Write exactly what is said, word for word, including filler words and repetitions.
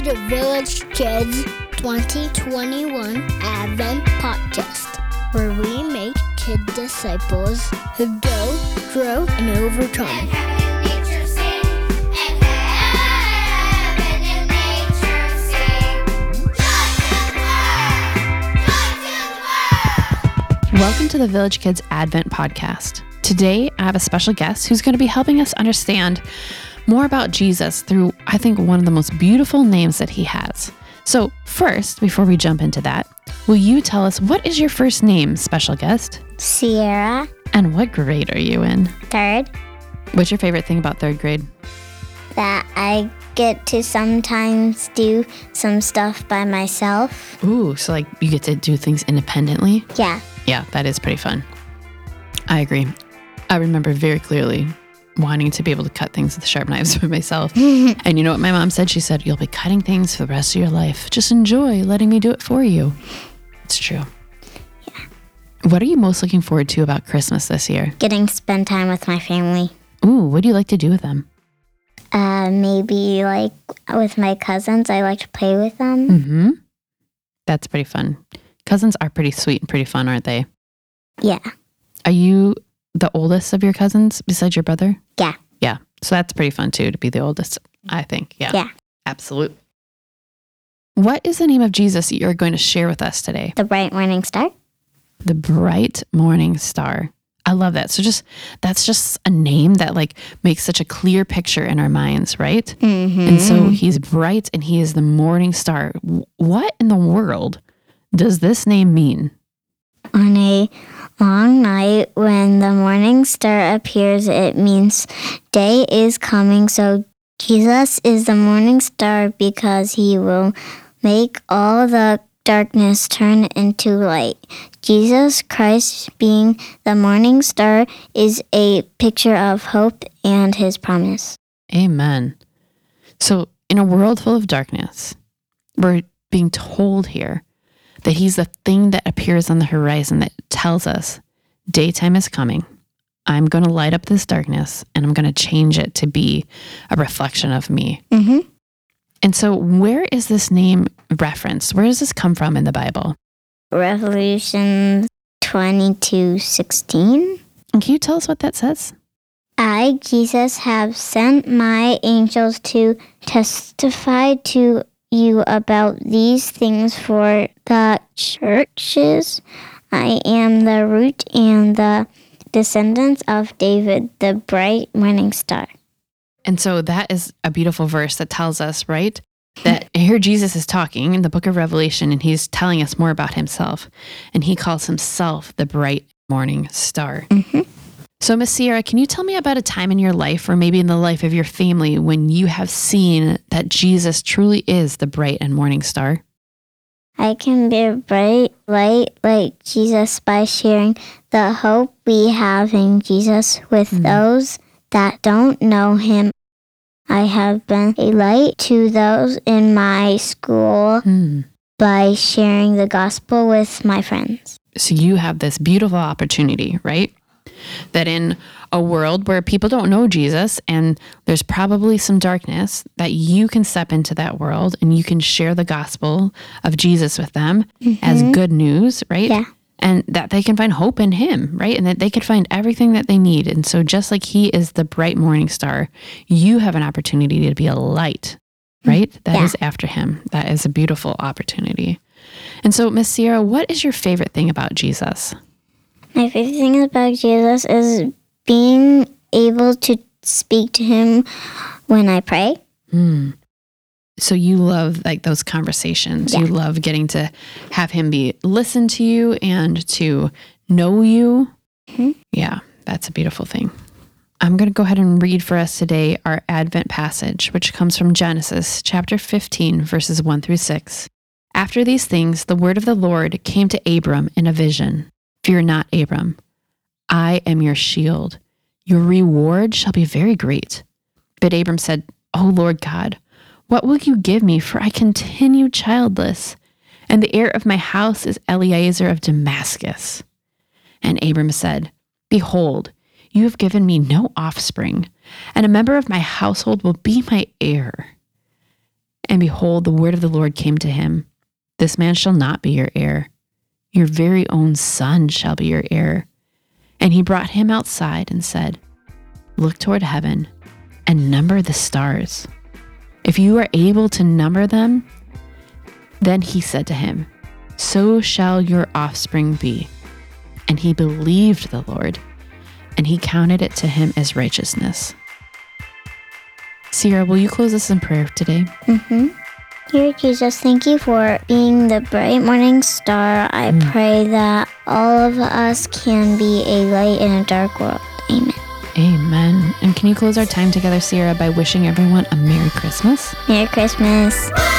the Village Kids twenty twenty-one Advent Podcast, where we make kid disciples who go, grow, and overcome. Welcome to the Village Kids Advent Podcast. Today, I have a special guest who's going to be helping us understand more about Jesus through, I think, one of the most beautiful names that he has. So first, before we jump into that, will you tell us what is your first name, special guest? Sierra. And what grade are you in? Third. What's your favorite thing about third grade? That I get to sometimes do some stuff by myself. Ooh, so like you get to do things independently? Yeah. Yeah, that is pretty fun. I agree. I remember very clearly wanting to be able to cut things with sharp knives by myself. And you know what my mom said? She said, you'll be cutting things for the rest of your life. Just enjoy letting me do it for you. It's true. Yeah. What are you most looking forward to about Christmas this year? Getting to spend time with my family. Ooh, what do you like to do with them? Uh, maybe like with my cousins. I like to play with them. Mm-hmm. That's pretty fun. Cousins are pretty sweet and pretty fun, aren't they? Yeah. Are you the oldest of your cousins besides your brother? Yeah. Yeah. So that's pretty fun too, to be the oldest, I think. Yeah. Yeah. Absolutely. What is the name of Jesus that you're going to share with us today? The bright morning star. The bright morning star. I love that. So just, that's just a name that like makes such a clear picture in our minds, right? Mm-hmm. And so he's bright and he is the morning star. What in the world does this name mean? On a long night, when the morning star appears, it means day is coming. So Jesus is the morning star because he will make all the darkness turn into light. Jesus Christ being the morning star is a picture of hope and his promise. Amen. So in a world full of darkness, we're being told here that he's the thing that appears on the horizon that tells us daytime is coming. I'm going to light up this darkness and I'm going to change it to be a reflection of me. Mm-hmm. And so where is this name referenced? Where does this come from in the Bible? Revelation twenty-two sixteen. And can you tell us what that says? I, Jesus, have sent my angels to testify to you about these things for the churches. I am the root and the descendants of David, the bright morning star. And so that is a beautiful verse that tells us, right, that here Jesus is talking in the book of Revelation and he's telling us more about himself. And he calls himself the bright morning star. Mm-hmm. So Miss Sierra, can you tell me about a time in your life or maybe in the life of your family when you have seen that Jesus truly is the bright and morning star? I can be a bright light like Jesus by sharing the hope we have in Jesus with mm. those that don't know him. I have been a light to those in my school mm. by sharing the gospel with my friends. So you have this beautiful opportunity, right? That in a world where people don't know Jesus and there's probably some darkness, that you can step into that world and you can share the gospel of Jesus with them mm-hmm. as good news, right? Yeah. And that they can find hope in him, right? And that they could find everything that they need. And so just like he is the bright morning star, you have an opportunity to be a light, right? That yeah. is after him. That is a beautiful opportunity. And so, Miss Sierra, what is your favorite thing about Jesus? My favorite thing about Jesus is being able to speak to him when I pray. Mm. So you love like those conversations. Yeah. You love getting to have him be listen to you and to know you. Mm-hmm. Yeah, that's a beautiful thing. I'm going to go ahead and read for us today our Advent passage, which comes from Genesis chapter fifteen, verses one through six. After these things, the word of the Lord came to Abram in a vision. Fear not, Abram. I am your shield. Your reward shall be very great. But Abram said, O Lord God, what will you give me? For I continue childless, and the heir of my house is Eliezer of Damascus. And Abram said, Behold, you have given me no offspring, and a member of my household will be my heir. And behold, the word of the Lord came to him. This man shall not be your heir. Your very own son shall be your heir. And he brought him outside and said, look toward heaven and number the stars. If you are able to number them, then he said to him, so shall your offspring be. And he believed the Lord, and he counted it to him as righteousness. Sierra, will you close us in prayer today? Mm-hmm. Dear Jesus, thank you for being the bright morning star. I mm. pray that all of us can be a light in a dark world. Amen. Amen. And can you close our time together, Sierra, by wishing everyone a Merry Christmas? Merry Christmas.